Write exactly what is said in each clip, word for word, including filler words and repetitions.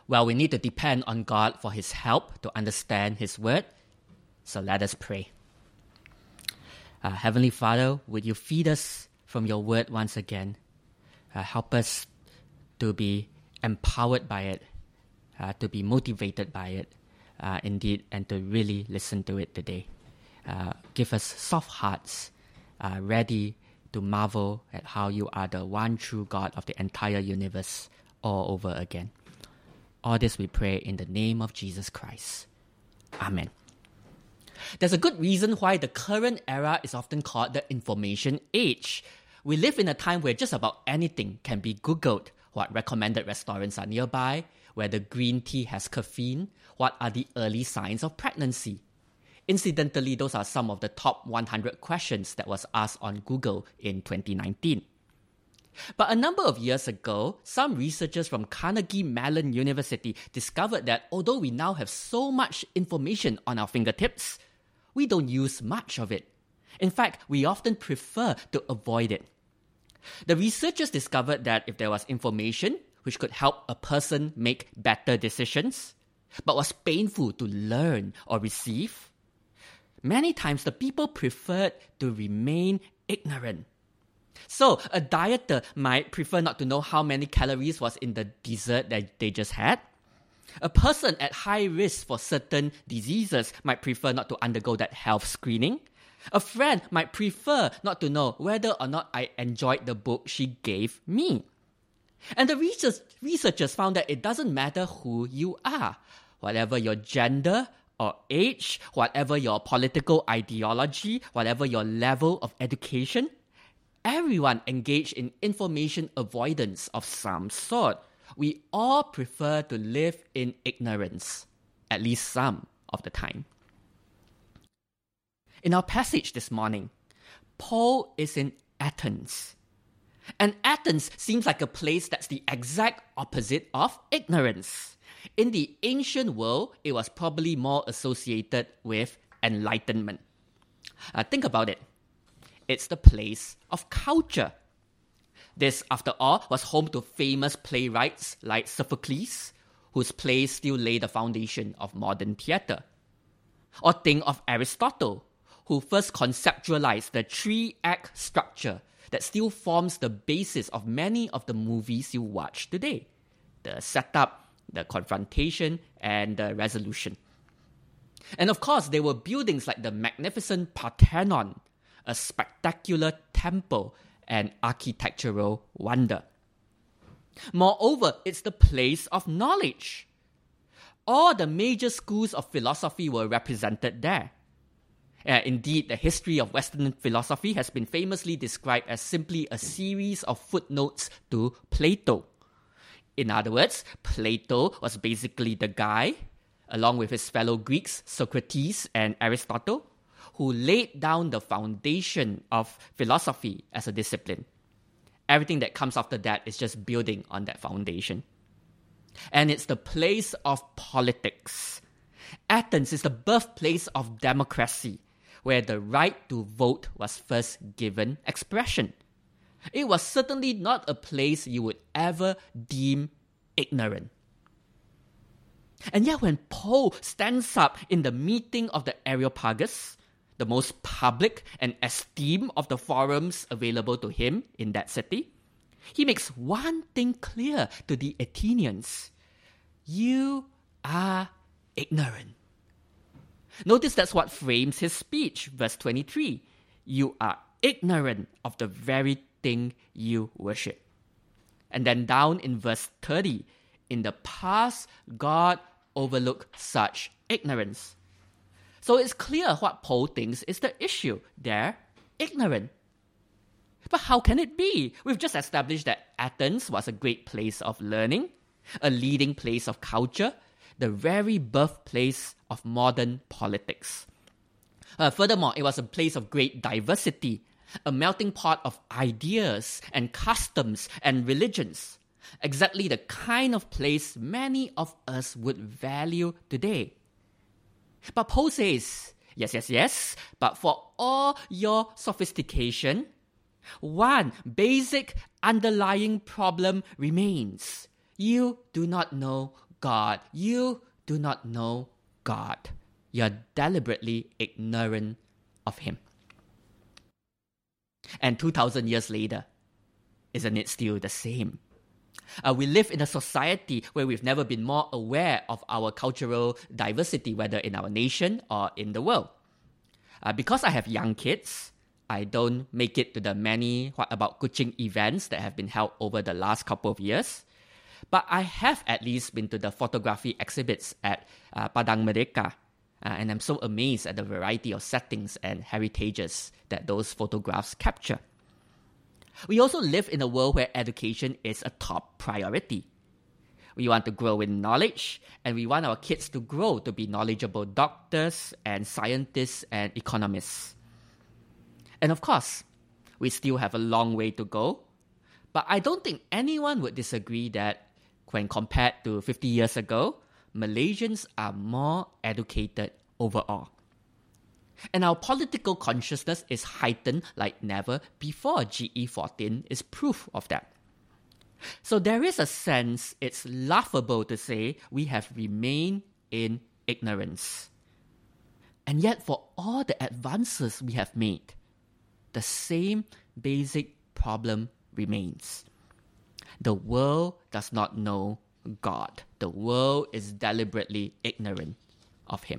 Well, we need to depend on God for His help to understand His word. So let us pray. Uh, Heavenly Father, would you feed us from your word once again? Uh, help us to be empowered by it, uh, to be motivated by it, uh, indeed, and to really listen to it today. Uh, give us soft hearts, uh, ready to marvel at how you are the one true God of the entire universe all over again. All this we pray in the name of Jesus Christ. Amen. There's a good reason why the current era is often called the information age. We live in a time where just about anything can be Googled. What recommended restaurants are nearby, whether green tea has caffeine, what are the early signs of pregnancy. Incidentally, those are some of the top one hundred questions that was asked on Google in twenty nineteen. But a number of years ago, some researchers from Carnegie Mellon University discovered that although we now have so much information on our fingertips, we don't use much of it. In fact, we often prefer to avoid it. The researchers discovered that if there was information which could help a person make better decisions, but was painful to learn or receive, many times the people preferred to remain ignorant. So, a dieter might prefer not to know how many calories was in the dessert that they just had. A person at high risk for certain diseases might prefer not to undergo that health screening. A friend might prefer not to know whether or not I enjoyed the book she gave me. And the research, researchers found that it doesn't matter who you are, whatever your gender or age, whatever your political ideology, whatever your level of education, everyone engaged in information avoidance of some sort. We all prefer to live in ignorance, at least some of the time. In our passage this morning, Paul is in Athens. And Athens seems like a place that's the exact opposite of ignorance. In the ancient world, it was probably more associated with enlightenment. Uh, think about it. It's the place of culture. This, after all, was home to famous playwrights like Sophocles, whose plays still lay the foundation of modern theatre. Or think of Aristotle, who first conceptualized the three-act structure that still forms the basis of many of the movies you watch today. The setup, the confrontation, and the resolution. And of course, there were buildings like the magnificent Parthenon, a spectacular temple and architectural wonder. Moreover, it's the place of knowledge. All the major schools of philosophy were represented there. Uh, indeed, the history of Western philosophy has been famously described as simply a series of footnotes to Plato. In other words, Plato was basically the guy, along with his fellow Greeks, Socrates and Aristotle, who laid down the foundation of philosophy as a discipline. Everything that comes after that is just building on that foundation. And it's the place of politics. Athens is the birthplace of democracy, where the right to vote was first given expression. It was certainly not a place you would ever deem ignorant. And yet when Paul stands up in the meeting of the Areopagus, the most public and esteemed of the forums available to him in that city, he makes one thing clear to the Athenians. You are ignorant. Notice that's what frames his speech, verse twenty-three. You are ignorant of the very thing you worship. And then down in verse thirty, in the past, God overlooked such ignorance. So it's clear what Paul thinks is the issue. They're ignorant. But how can it be? We've just established that Athens was a great place of learning, a leading place of culture, the very birthplace of modern politics. Uh, furthermore, it was a place of great diversity, a melting pot of ideas and customs and religions, exactly the kind of place many of us would value today. But Paul says, yes, yes, yes, but for all your sophistication, one basic underlying problem remains. You do not know God. You do not know God. You're deliberately ignorant of Him. And two thousand years later, isn't it still the same? Uh, we live in a society where we've never been more aware of our cultural diversity, whether in our nation or in the world. Uh, because I have young kids, I don't make it to the many What About Kuching events that have been held over the last couple of years. But I have at least been to the photography exhibits at uh, Padang Merdeka. Uh, and I'm so amazed at the variety of settings and heritages that those photographs capture. We also live in a world where education is a top priority. We want to grow in knowledge, and we want our kids to grow to be knowledgeable doctors and scientists and economists. And of course, we still have a long way to go, but I don't think anyone would disagree that when compared to fifty years ago, Malaysians are more educated overall. And our political consciousness is heightened like never before. G E fourteen is proof of that. So there is a sense it's laughable to say we have remained in ignorance. And yet for all the advances we have made, the same basic problem remains. The world does not know God. The world is deliberately ignorant of Him.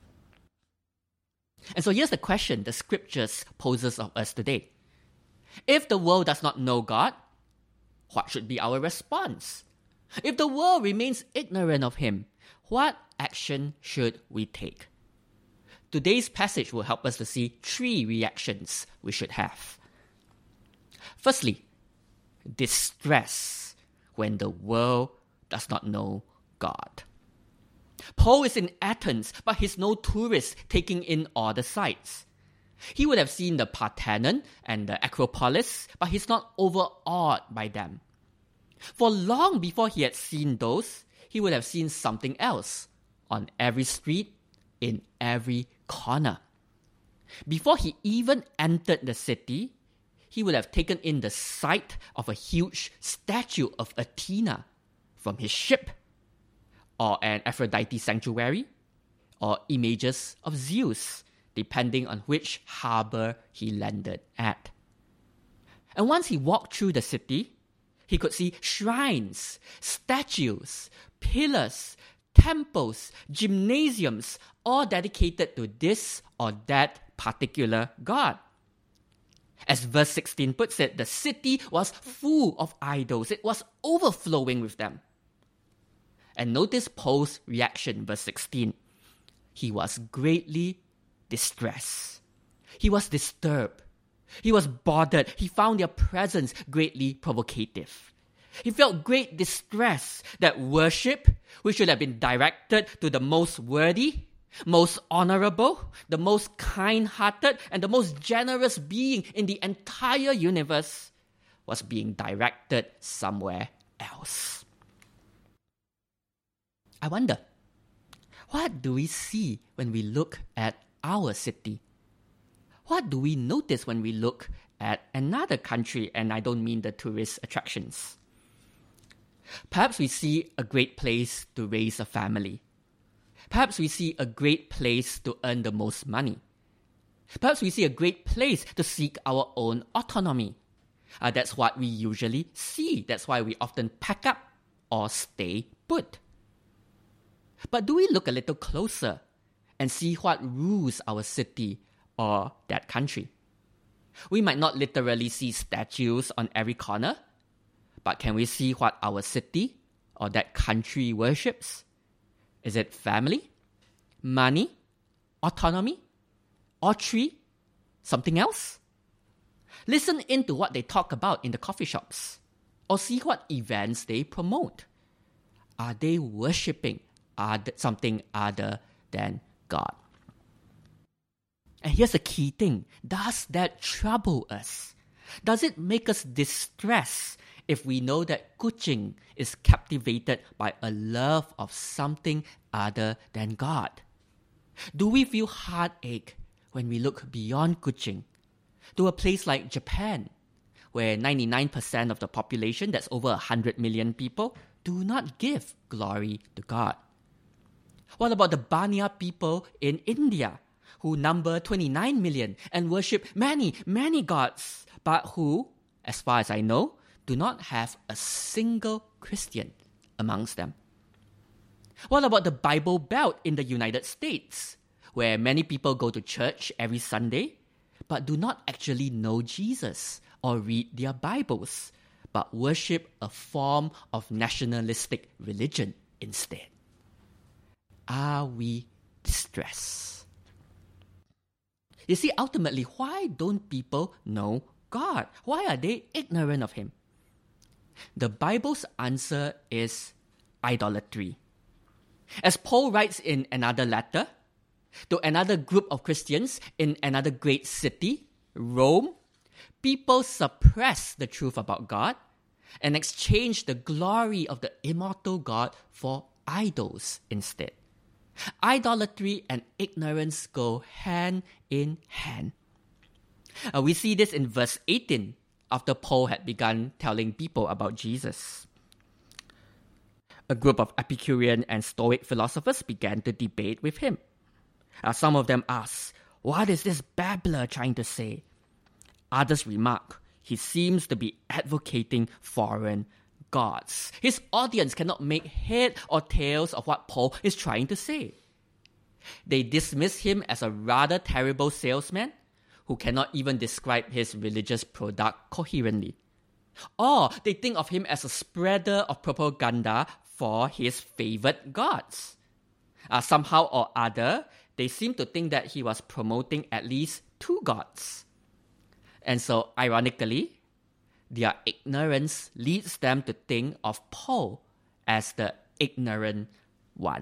And so here's the question the scriptures poses of us today. If the world does not know God, what should be our response? If the world remains ignorant of Him, what action should we take? Today's passage will help us to see three reactions we should have. Firstly, distress when the world does not know God. Paul is in Athens, but he's no tourist taking in all the sights. He would have seen the Parthenon and the Acropolis, but he's not overawed by them. For long before he had seen those, he would have seen something else on every street, in every corner. Before he even entered the city, he would have taken in the sight of a huge statue of Athena from his ship, or an Aphrodite sanctuary, or images of Zeus, depending on which harbour he landed at. And once he walked through the city, he could see shrines, statues, pillars, temples, gymnasiums, all dedicated to this or that particular god. As verse sixteen puts it, the city was full of idols. It was overflowing with them. And notice Paul's reaction, verse sixteen. He was greatly distressed. He was disturbed. He was bothered. He found their presence greatly provocative. He felt great distress that worship, which should have been directed to the most worthy, most honorable, the most kind-hearted, and the most generous being in the entire universe, was being directed somewhere else. I wonder, what do we see when we look at our city? What do we notice when we look at another country? And I don't mean the tourist attractions. Perhaps we see a great place to raise a family. Perhaps we see a great place to earn the most money. Perhaps we see a great place to seek our own autonomy. Uh, that's what we usually see. That's why we often pack up or stay put. But do we look a little closer and see what rules our city or that country? We might not literally see statues on every corner, but can we see what our city or that country worships? Is it family, money, autonomy, or three, something else? Listen into what they talk about in the coffee shops, or see what events they promote. Are they worshipping something other than God? And here's the key thing. Does that trouble us? Does it make us distressed if we know that Kuching is captivated by a love of something other than God? Do we feel heartache when we look beyond Kuching to a place like Japan, where ninety-nine percent of the population, that's over one hundred million people, do not give glory to God? What about the Banya people in India, who number twenty-nine million and worship many, many gods, but who, as far as I know, do not have a single Christian amongst them? What about the Bible Belt in the United States, where many people go to church every Sunday, but do not actually know Jesus or read their Bibles, but worship a form of nationalistic religion instead? Are we distressed? You see, ultimately, why don't people know God? Why are they ignorant of Him? The Bible's answer is idolatry. As Paul writes in another letter to another group of Christians in another great city, Rome, people suppress the truth about God and exchange the glory of the immortal God for idols instead. Idolatry and ignorance go hand in hand. Uh, we see this in verse eighteen, after Paul had begun telling people about Jesus. A group of Epicurean and Stoic philosophers began to debate with him. Uh, some of them asked, "What is this babbler trying to say?" Others remark, "He seems to be advocating foreign gods." His audience cannot make head or tails of what Paul is trying to say. They dismiss him as a rather terrible salesman who cannot even describe his religious product coherently. Or they think of him as a spreader of propaganda for his favored gods. Uh, somehow or other, they seem to think that he was promoting at least two gods. And so, ironically, their ignorance leads them to think of Paul as the ignorant one.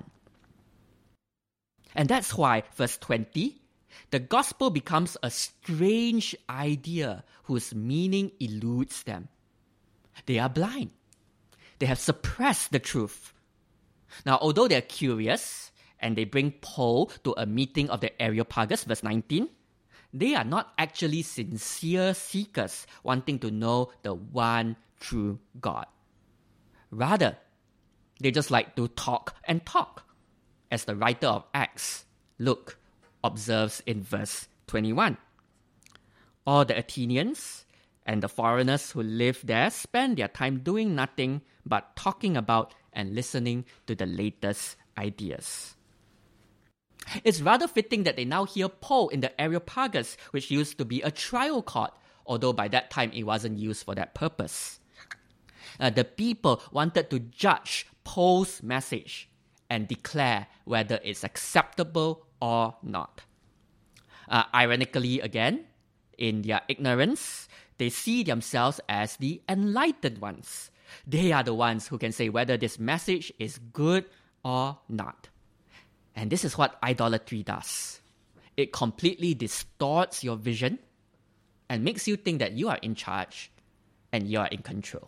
And that's why, verse twenty, the gospel becomes a strange idea whose meaning eludes them. They are blind. They have suppressed the truth. Now, although they are curious, and they bring Paul to a meeting of the Areopagus, verse nineteen, they are not actually sincere seekers wanting to know the one true God. Rather, they just like to talk and talk, as the writer of Acts, Luke, observes in verse twenty-one. All the Athenians and the foreigners who live there spend their time doing nothing but talking about and listening to the latest ideas. It's rather fitting that they now hear Paul in the Areopagus, which used to be a trial court, although by that time it wasn't used for that purpose. Uh, the people wanted to judge Paul's message and declare whether it's acceptable or not. Uh, ironically, again, in their ignorance, they see themselves as the enlightened ones. They are the ones who can say whether this message is good or not. And this is what idolatry does. It completely distorts your vision and makes you think that you are in charge and you are in control.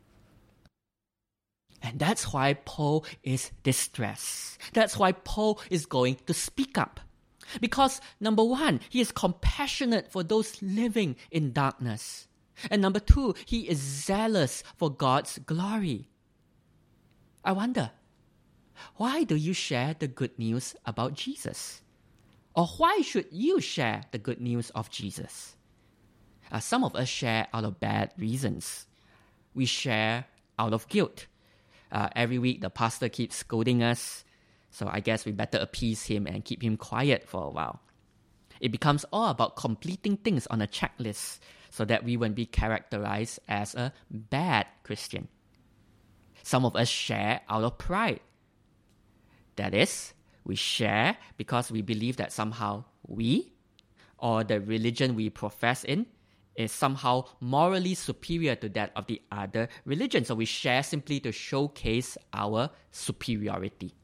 And that's why Paul is distressed. That's why Paul is going to speak up. Because, number one, he is compassionate for those living in darkness. And number two, he is zealous for God's glory. I wonder, why do you share the good news about Jesus? Or why should you share the good news of Jesus? Uh, some of us share out of bad reasons. We share out of guilt. Uh, every week the pastor keeps scolding us, so I guess we better appease him and keep him quiet for a while. It becomes all about completing things on a checklist so that we won't be characterized as a bad Christian. Some of us share out of pride. That is, we share because we believe that somehow we, or the religion we profess in, is somehow morally superior to that of the other religion. So we share simply to showcase our superiority.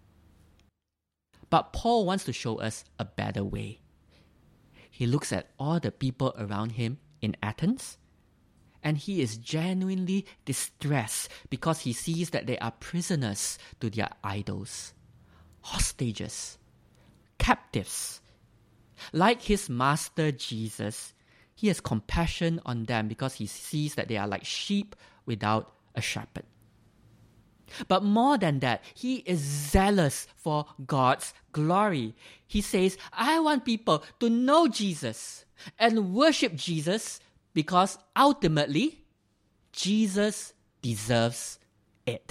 But Paul wants to show us a better way. He looks at all the people around him in Athens, and he is genuinely distressed because he sees that they are prisoners to their idols, hostages, captives. Like his master Jesus, he has compassion on them because he sees that they are like sheep without a shepherd. But more than that, he is zealous for God's glory. He says, I want people to know Jesus and worship Jesus because ultimately, Jesus deserves it.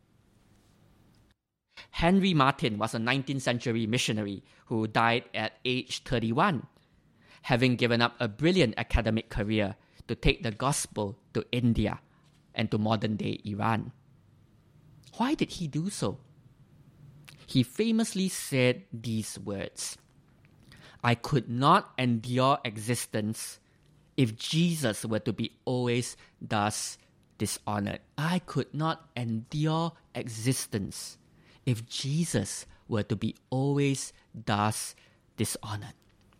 Henry Martyn was a nineteenth century missionary who died at age thirty-one, having given up a brilliant academic career to take the gospel to India and to modern-day Iran. Why did he do so? He famously said these words, I could not endure existence if Jesus were to be always thus dishonored. I could not endure existence if Jesus were to be always thus dishonored.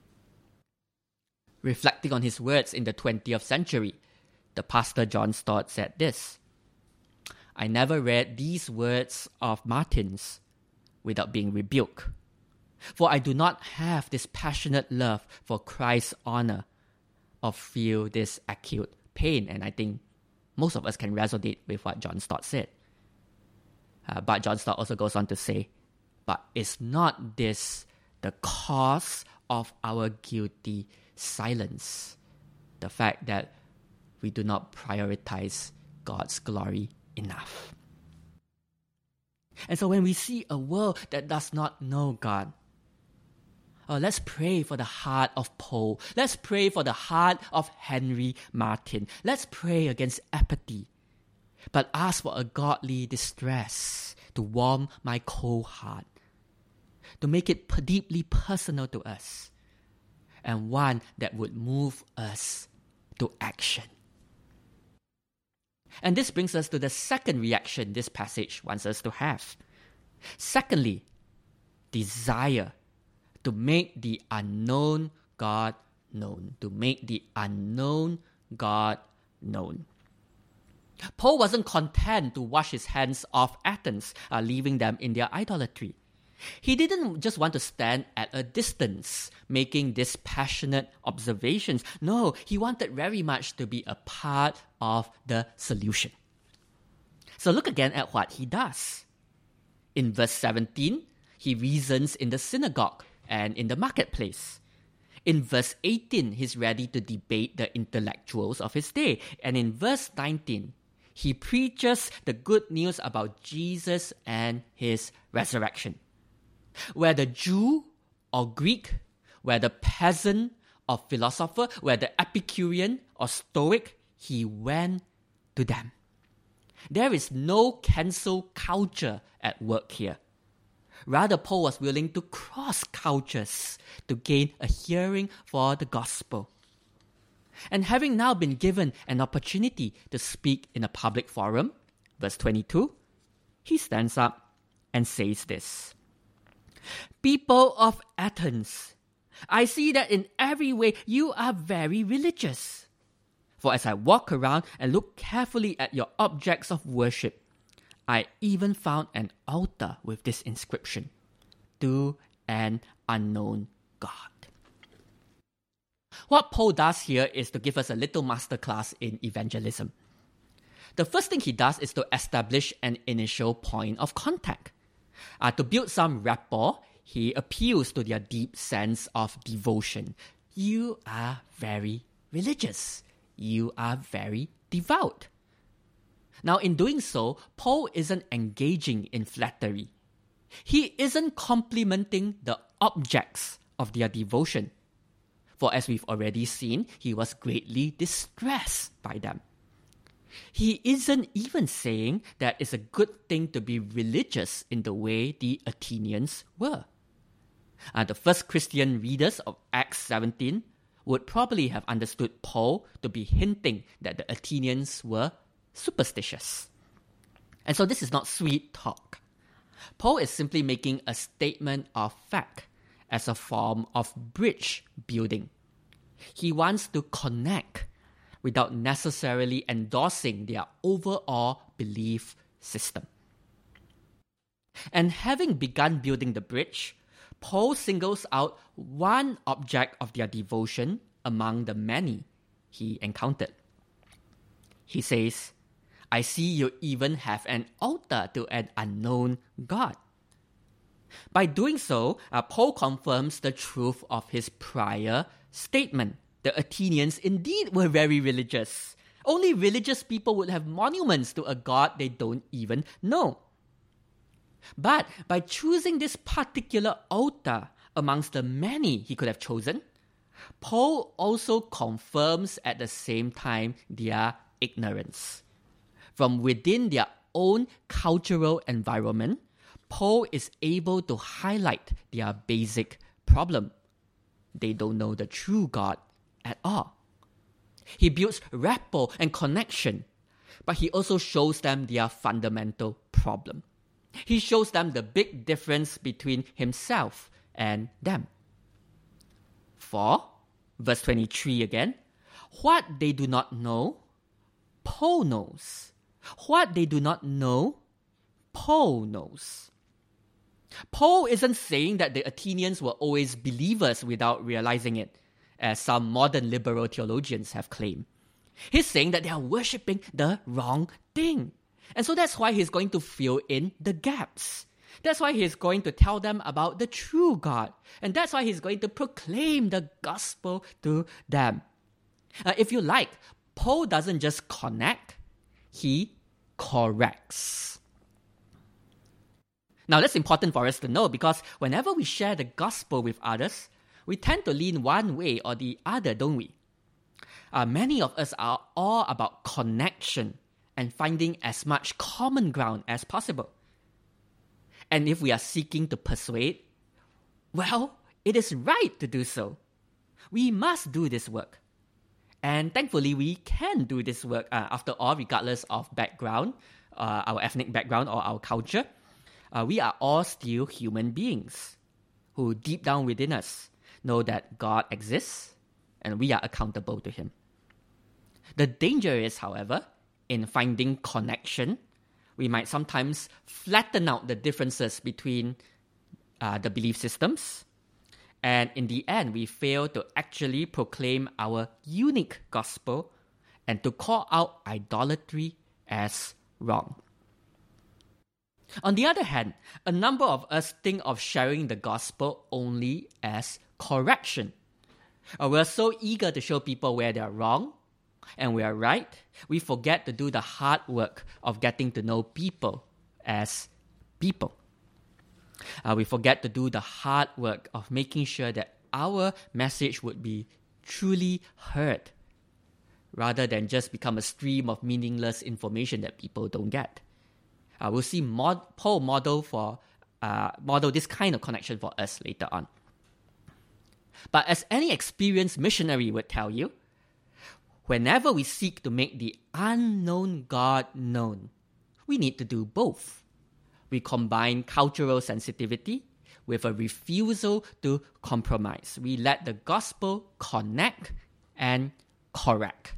Reflecting on his words in the twentieth century, the pastor John Stott said this, I never read these words of Martyn's without being rebuked, for I do not have this passionate love for Christ's honor or feel this acute pain. And I think most of us can resonate with what John Stott said. Uh, but John Stott also goes on to say, but is not this the cause of our guilty silence? The fact that we do not prioritize God's glory enough. And so when we see a world that does not know God, oh, let's pray for the heart of Paul. Let's pray for the heart of Henry Martyn. Let's pray against apathy, but ask for a godly distress to warm my cold heart, to make it deeply personal to us, and one that would move us to action. And this brings us to the second reaction this passage wants us to have. Secondly, desire to make the unknown God known. To make the unknown God known. Paul wasn't content to wash his hands off Athens, uh, leaving them in their idolatry. He didn't just want to stand at a distance, making dispassionate observations. No, he wanted very much to be a part of the solution. So look again at what he does. In verse seventeen, he reasons in the synagogue and in the marketplace. In verse eighteen, he's ready to debate the intellectuals of his day. And in verse nineteen, he preaches the good news about Jesus and his resurrection. Whether Jew or Greek, whether peasant or philosopher, whether Epicurean or Stoic, he went to them. There is no cancel culture at work here. Rather, Paul was willing to cross cultures to gain a hearing for the gospel. And having now been given an opportunity to speak in a public forum, verse twenty-two, he stands up and says this. People of Athens, I see that in every way you are very religious. For as I walk around and look carefully at your objects of worship, I even found an altar with this inscription, to an unknown God. What Paul does here is to give us a little masterclass in evangelism. The first thing he does is to establish an initial point of contact. Uh, to build some rapport, he appeals to their deep sense of devotion. You are very religious. You are very devout. Now, in doing so, Paul isn't engaging in flattery. He isn't complimenting the objects of their devotion. For as we've already seen, he was greatly distressed by them. He isn't even saying that it's a good thing to be religious in the way the Athenians were. Uh, the first Christian readers of Acts seventeen would probably have understood Paul to be hinting that the Athenians were superstitious. And so this is not sweet talk. Paul is simply making a statement of fact as a form of bridge building. He wants to connect without necessarily endorsing their overall belief system. And having begun building the bridge, Paul singles out one object of their devotion among the many he encountered. He says, I see you even have an altar to an unknown God. By doing so, uh, Paul confirms the truth of his prior statement. The Athenians indeed were very religious. Only religious people would have monuments to a god they don't even know. But by choosing this particular altar amongst the many he could have chosen, Paul also confirms at the same time their ignorance. From within their own cultural environment, Paul is able to highlight their basic problem. They don't know the true God at all. He builds rapport and connection, but he also shows them their fundamental problem. He shows them the big difference between himself and them. For, verse twenty-three again, what they do not know, Paul knows. What they do not know, Paul knows. Paul isn't saying that the Athenians were always believers without realizing it, as some modern liberal theologians have claimed. He's saying that they are worshipping the wrong thing. And so that's why he's going to fill in the gaps. That's why he's going to tell them about the true God. And that's why he's going to proclaim the gospel to them. Uh, if you like, Paul doesn't just connect, he corrects. Now that's important for us to know, because whenever we share the gospel with others, we tend to lean one way or the other, don't we? Uh, many of us are all about connection and finding as much common ground as possible. And if we are seeking to persuade, well, it is right to do so. We must do this work. And thankfully, we can do this work, uh, after all, regardless of background, uh, our ethnic background or our culture. Uh, we are all still human beings who deep down within us know that God exists and we are accountable to Him. The danger is, however, in finding connection, we might sometimes flatten out the differences between uh, the belief systems, and in the end, we fail to actually proclaim our unique gospel and to call out idolatry as wrong. On the other hand, a number of us think of sharing the gospel only as correction. Uh, we're so eager to show people where they're wrong and we're right, we forget to do the hard work of getting to know people as people. Uh, we forget to do the hard work of making sure that our message would be truly heard, rather than just become a stream of meaningless information that people don't get. Uh, we'll see mod- Paul model for uh, model this kind of connection for us later on. But as any experienced missionary would tell you, whenever we seek to make the unknown God known, we need to do both. We combine cultural sensitivity with a refusal to compromise. We let the gospel connect and correct.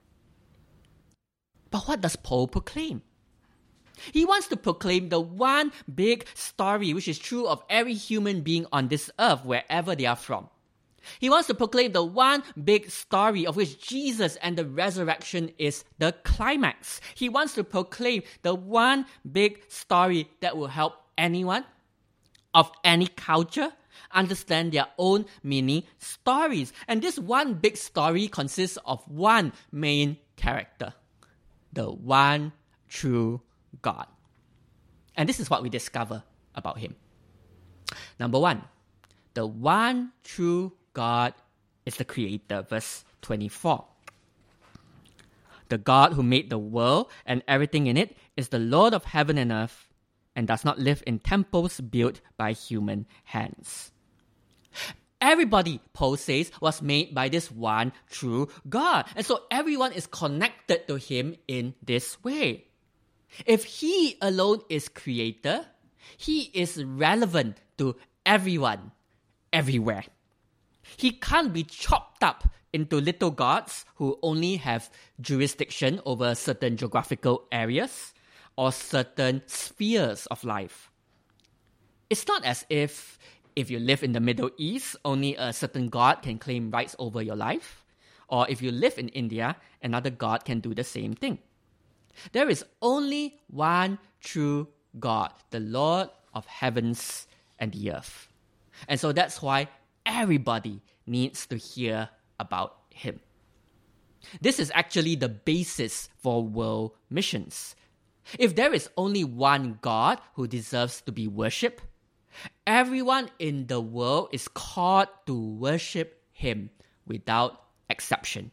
But what does Paul proclaim? He wants to proclaim the one big story which is true of every human being on this earth, wherever they are from. He wants to proclaim the one big story of which Jesus and the resurrection is the climax. He wants to proclaim the one big story that will help anyone of any culture understand their own mini stories. And this one big story consists of one main character, the one true God. And this is what we discover about him. Number one, the one true God is the creator, verse twenty-four. The God who made the world and everything in it is the Lord of heaven and earth and does not live in temples built by human hands. Everybody, Paul says, was made by this one true God. And so everyone is connected to him in this way. If he alone is creator, he is relevant to everyone, everywhere. He can't be chopped up into little gods who only have jurisdiction over certain geographical areas or certain spheres of life. It's not as if, if you live in the Middle East, only a certain god can claim rights over your life, or if you live in India, another god can do the same thing. There is only one true God, the Lord of heavens and the earth. And so that's why everybody needs to hear about him. This is actually the basis for world missions. If there is only one God who deserves to be worshipped, everyone in the world is called to worship him without exception.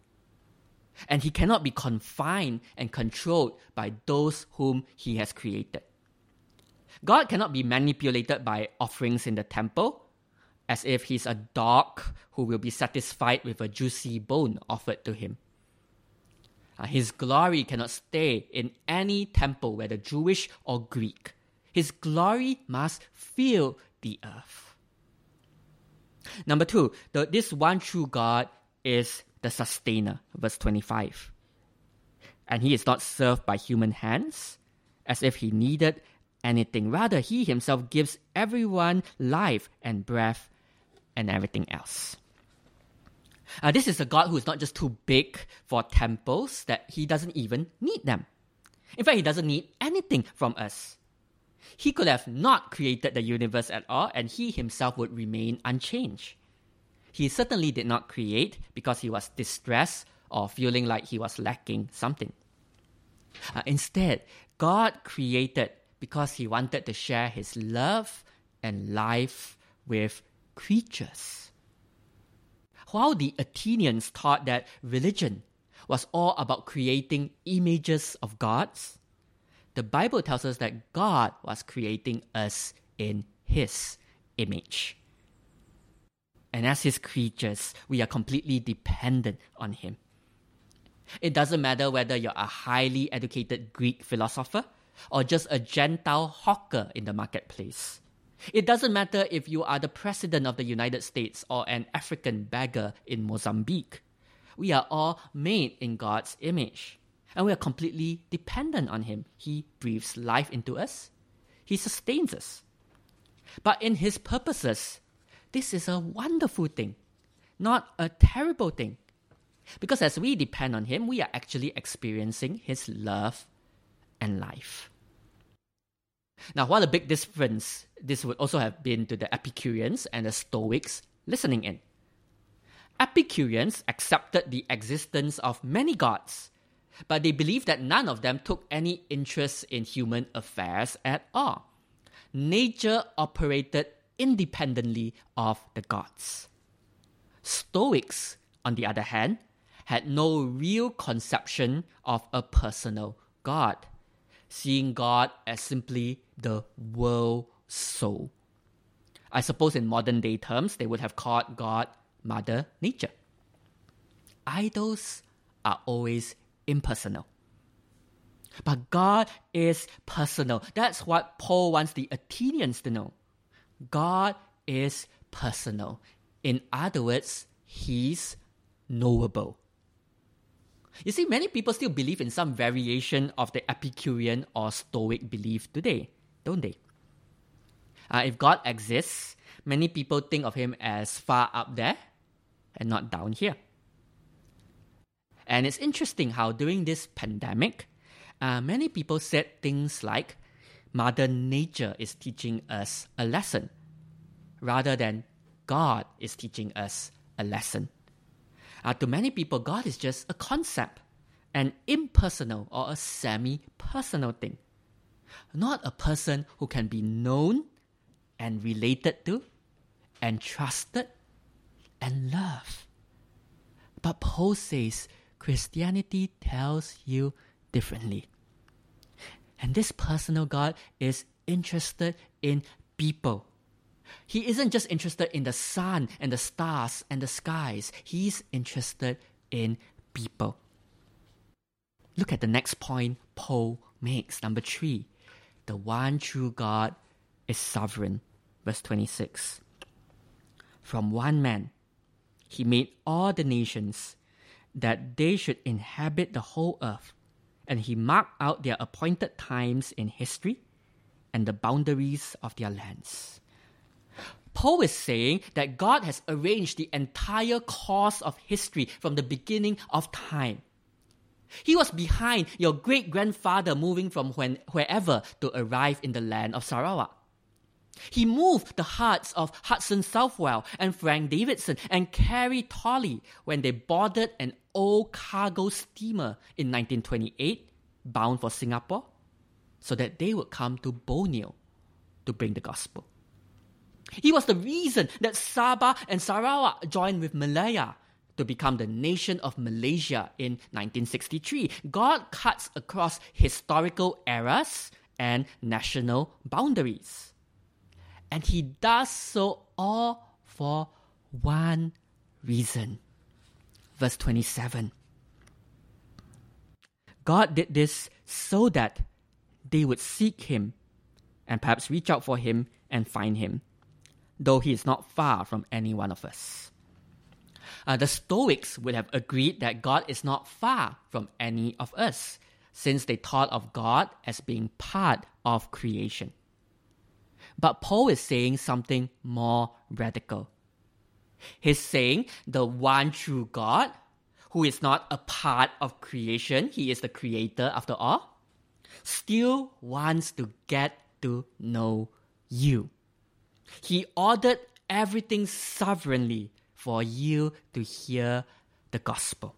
And he cannot be confined and controlled by those whom he has created. God cannot be manipulated by offerings in the temple, as if he's a dog who will be satisfied with a juicy bone offered to him. Uh, his glory cannot stay in any temple, whether Jewish or Greek. His glory must fill the earth. Number two, the, this one true God is the sustainer, verse twenty-five. And he is not served by human hands, as if he needed anything. Rather, he himself gives everyone life and breath and everything else. Uh, this is a God who is not just too big for temples, that he doesn't even need them. In fact, he doesn't need anything from us. He could have not created the universe at all, and he himself would remain unchanged. He certainly did not create because he was distressed or feeling like he was lacking something. Uh, instead, God created because he wanted to share his love and life with creatures. While the Athenians thought that religion was all about creating images of gods, the Bible tells us that God was creating us in his image. And as his creatures, we are completely dependent on him. It doesn't matter whether you're a highly educated Greek philosopher or just a Gentile hawker in the marketplace. It doesn't matter if you are the president of the United States or an African beggar in Mozambique. We are all made in God's image, and we are completely dependent on him. He breathes life into us. He sustains us. But in his purposes, this is a wonderful thing, not a terrible thing. Because as we depend on him, we are actually experiencing his love and life. Now, what a big difference this would also have been to the Epicureans and the Stoics listening in. Epicureans accepted the existence of many gods, but they believed that none of them took any interest in human affairs at all. Nature operated independently of the gods. Stoics, on the other hand, had no real conception of a personal God, seeing God as simply the world soul. I suppose in modern day terms, they would have called God Mother Nature. Idols are always impersonal. But God is personal. That's what Paul wants the Athenians to know. God is personal. In other words, he's knowable. You see, many people still believe in some variation of the Epicurean or Stoic belief today, don't they? Uh, if God exists, many people think of him as far up there and not down here. And it's interesting how during this pandemic, uh, many people said things like, Mother Nature is teaching us a lesson, rather than God is teaching us a lesson. Uh, to many people, God is just a concept, an impersonal or a semi-personal thing. Not a person who can be known and related to and trusted and loved. But Paul says Christianity tells you differently. And this personal God is interested in people. He isn't just interested in the sun and the stars and the skies. He's interested in people. Look at the next point Paul makes. Number three, the one true God is sovereign. Verse twenty-six. From one man, he made all the nations that they should inhabit the whole earth, and he marked out their appointed times in history and the boundaries of their lands. Paul is saying that God has arranged the entire course of history from the beginning of time. He was behind your great-grandfather moving from when, wherever to arrive in the land of Sarawak. He moved the hearts of Hudson Southwell and Frank Davidson and Carrie Tolley when they boarded an old cargo steamer in nineteen twenty-eight, bound for Singapore, so that they would come to Borneo to bring the gospel. He was the reason that Sabah and Sarawak joined with Malaya to become the nation of Malaysia in nineteen sixty-three. God cuts across historical eras and national boundaries. And he does so all for one reason. Verse twenty-seven. God did this so that they would seek him and perhaps reach out for him and find him, though he is not far from any one of us. Uh, the Stoics would have agreed that God is not far from any of us, since they thought of God as being part of creation. But Paul is saying something more radical. He's saying the one true God, who is not a part of creation, he is the creator after all, still wants to get to know you. He ordered everything sovereignly for you to hear the gospel.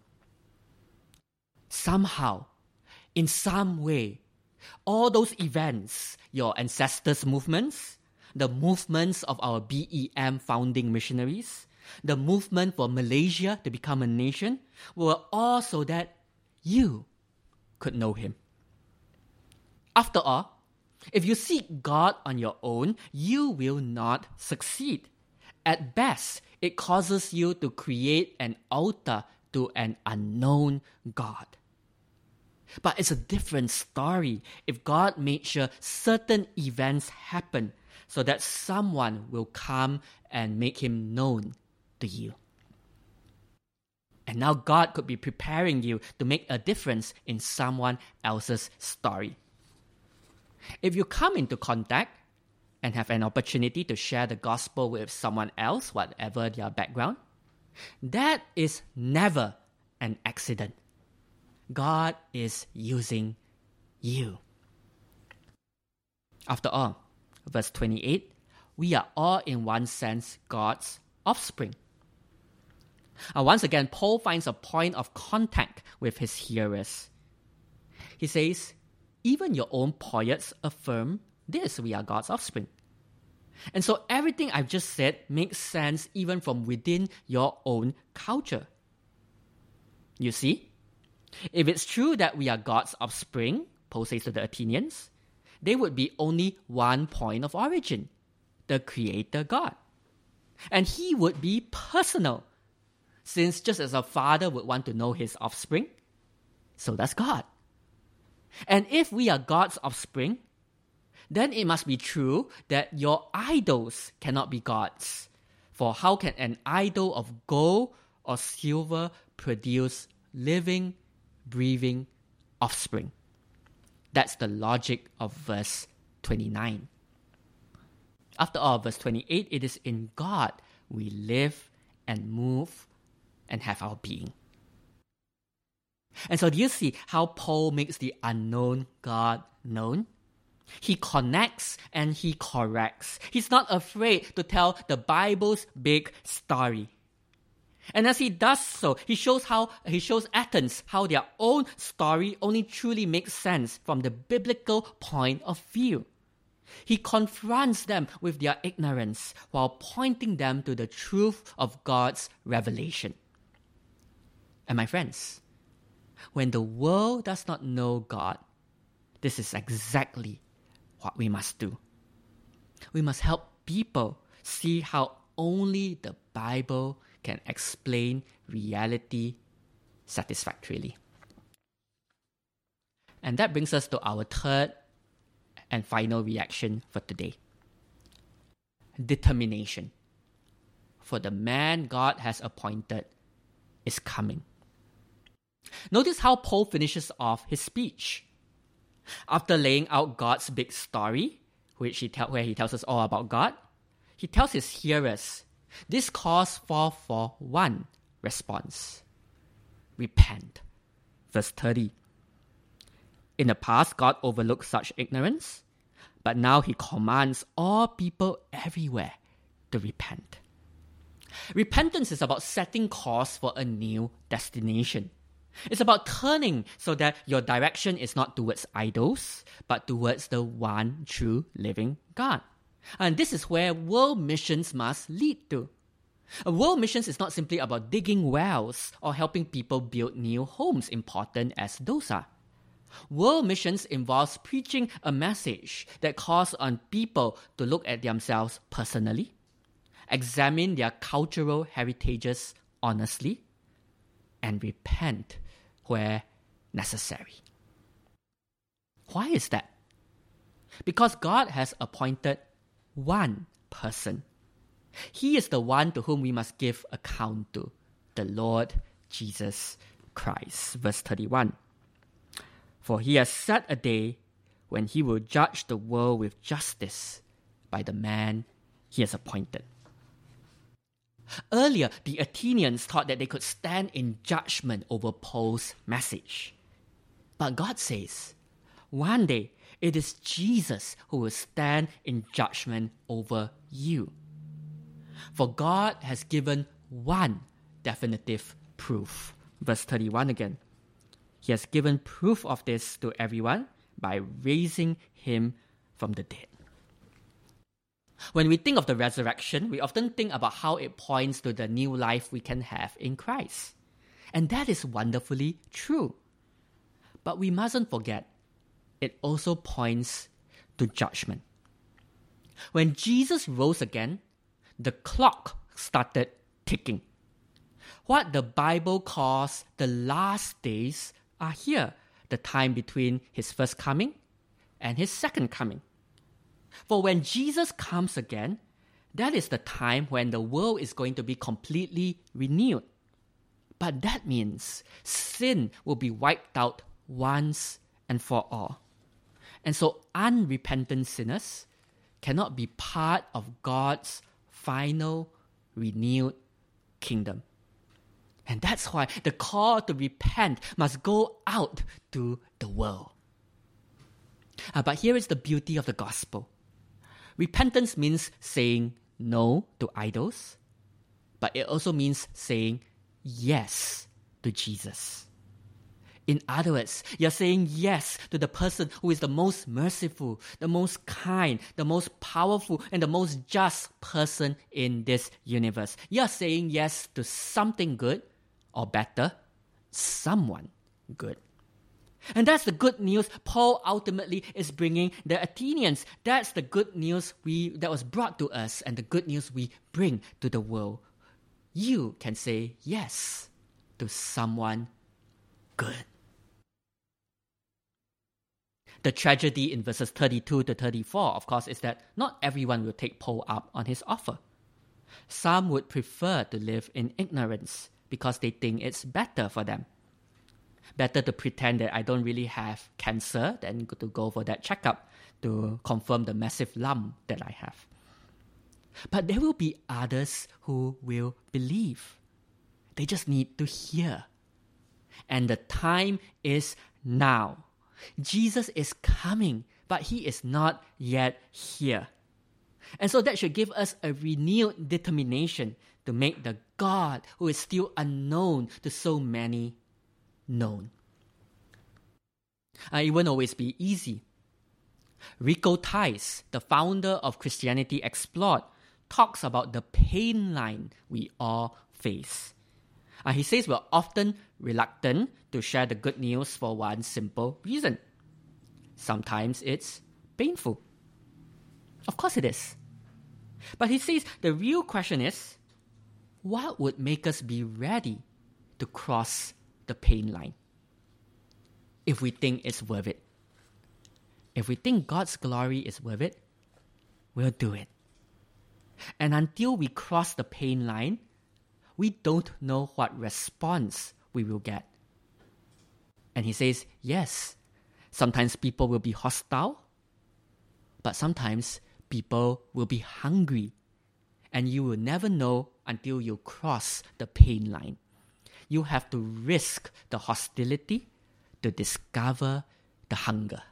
Somehow, in some way, all those events, your ancestors' movements, the movements of our B E M founding missionaries, the movement for Malaysia to become a nation, were all so that you could know him. After all, if you seek God on your own, you will not succeed. At best, it causes you to create an altar to an unknown God. But it's a different story if God made sure certain events happen so that someone will come and make him known to you. And now God could be preparing you to make a difference in someone else's story. If you come into contact and have an opportunity to share the gospel with someone else, whatever their background, that is never an accident. God is using you. After all, verse twenty-eight, we are all in one sense God's offspring. Uh, once again, Paul finds a point of contact with his hearers. He says, even your own poets affirm this, we are God's offspring. And so everything I've just said makes sense even from within your own culture. You see? If it's true that we are God's offspring, Paul says to the Athenians, there would be only one point of origin, the Creator God. And he would be personal, since just as a father would want to know his offspring, so does God. And if we are God's offspring, then it must be true that your idols cannot be gods. For how can an idol of gold or silver produce living, breathing offspring? That's the logic of verse twenty-nine. After all, verse twenty-eight, it is in God we live and move and have our being. And so do you see how Paul makes the unknown God known? He connects and he corrects. He's not afraid to tell the Bible's big story. And as he does so, he shows how he shows Athens how their own story only truly makes sense from the biblical point of view. He confronts them with their ignorance while pointing them to the truth of God's revelation. And my friends, when the world does not know God, this is exactly what we must do. We must help people see how only the Bible can explain reality satisfactorily. And that brings us to our third and final reaction for today. Determination. For the man God has appointed is coming. Notice how Paul finishes off his speech. After laying out God's big story, which he tell, where he tells us all about God, he tells his hearers, this calls for, for one response. Repent. Verse thirty. In the past, God overlooked such ignorance, but now he commands all people everywhere to repent. Repentance is about setting course for a new destination. It's about turning so that your direction is not towards idols, but towards the one true living God. And this is where world missions must lead to. A world missions is not simply about digging wells or helping people build new homes, important as those are. World missions involves preaching a message that calls on people to look at themselves personally, examine their cultural heritages honestly, and repent where necessary. Why is that? Because God has appointed one person. He is the one to whom we must give account to, the Lord Jesus Christ. Verse thirty-one. For he has set a day when he will judge the world with justice by the man he has appointed. Earlier, the Athenians thought that they could stand in judgment over Paul's message. But God says, one day it is Jesus who will stand in judgment over you. For God has given one definitive proof. Verse thirty-one again. He has given proof of this to everyone by raising him from the dead. When we think of the resurrection, we often think about how it points to the new life we can have in Christ. And that is wonderfully true. But we mustn't forget, it also points to judgment. When Jesus rose again, the clock started ticking. What the Bible calls the last days are here, the time between his first coming and his second coming. For when Jesus comes again, that is the time when the world is going to be completely renewed. But that means sin will be wiped out once and for all. And so unrepentant sinners cannot be part of God's final renewed kingdom. And that's why the call to repent must go out to the world. Uh, but here is the beauty of the gospel. Repentance means saying no to idols, but it also means saying yes to Jesus. In other words, you're saying yes to the person who is the most merciful, the most kind, the most powerful, and the most just person in this universe. You're saying yes to something good, or better, someone good. And that's the good news Paul ultimately is bringing the Athenians. That's the good news we that was brought to us and the good news we bring to the world. You can say yes to someone good. The tragedy in verses thirty-two to thirty-four, of course, is that not everyone will take Paul up on his offer. Some would prefer to live in ignorance because they think it's better for them. Better to pretend that I don't really have cancer than to go for that checkup to confirm the massive lump that I have. But there will be others who will believe. They just need to hear. And the time is now. Jesus is coming, but he is not yet here. And so that should give us a renewed determination to make the God who is still unknown to so many known. Uh, it won't always be easy. Rico Tice, the founder of Christianity Explored, talks about the pain line we all face. Uh, he says we're often reluctant to share the good news for one simple reason. Sometimes it's painful. Of course it is. But he says the real question is, what would make us be ready to cross the pain line? If we think it's worth it. If we think God's glory is worth it, we'll do it. And until we cross the pain line, we don't know what response we will get. And he says, yes, sometimes people will be hostile, but sometimes people will be hungry. And you will never know until you cross the pain line. You have to risk the hostility to discover the hunger.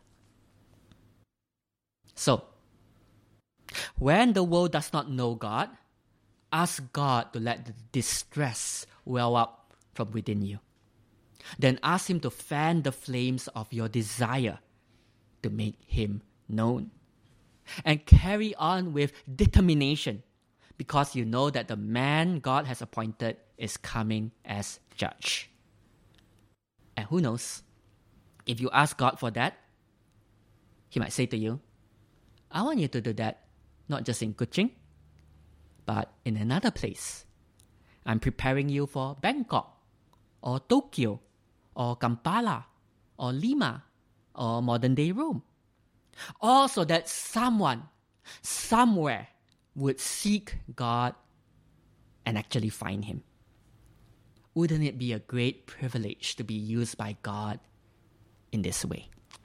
So, when the world does not know God, ask God to let the distress well up from within you. Then ask Him to fan the flames of your desire to make Him known. And carry on with determination, because you know that the man God has appointed is coming as judge. And who knows, if you ask God for that, He might say to you, I want you to do that, not just in Kuching, but in another place. I'm preparing you for Bangkok, or Tokyo, or Kampala, or Lima, or modern-day Rome. All so that someone, somewhere, would seek God and actually find Him. Wouldn't it be a great privilege to be used by God in this way?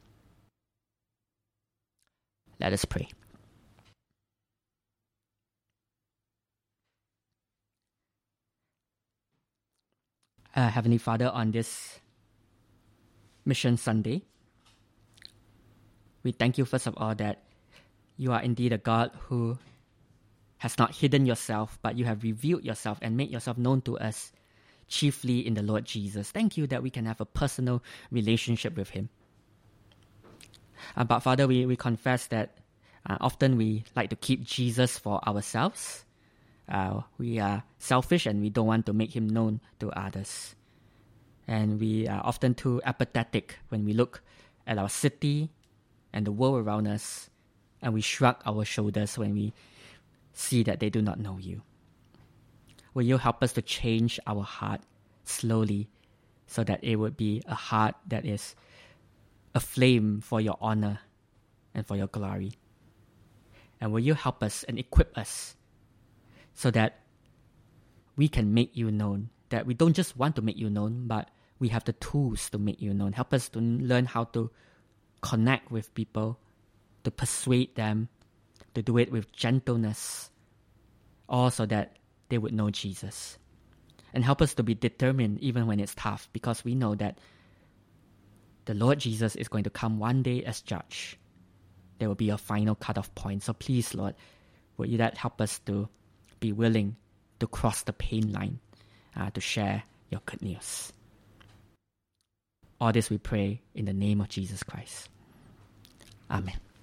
Let us pray. Uh, Heavenly Father, on this Mission Sunday, we thank you first of all that you are indeed a God who has not hidden yourself, but you have revealed yourself and made yourself known to us, chiefly in the Lord Jesus. Thank you that we can have a personal relationship with Him. Uh, but Father, we, we confess that uh, often we like to keep Jesus for ourselves. Uh, we are selfish and we don't want to make Him known to others. And we are often too apathetic when we look at our city and the world around us, and we shrug our shoulders when we see that they do not know you. Will you help us to change our heart slowly so that it would be a heart that is a flame for your honor and for your glory? And will you help us and equip us so that we can make you known, that we don't just want to make you known, but we have the tools to make you known. Help us to learn how to connect with people, to persuade them, to do it with gentleness, all so that they would know Jesus. And help us to be determined even when it's tough, because we know that the Lord Jesus is going to come one day as judge. There will be a final cut-off point. So please, Lord, would you that help us to be willing to cross the pain line, uh, to share your good news. All this we pray in the name of Jesus Christ. Amen.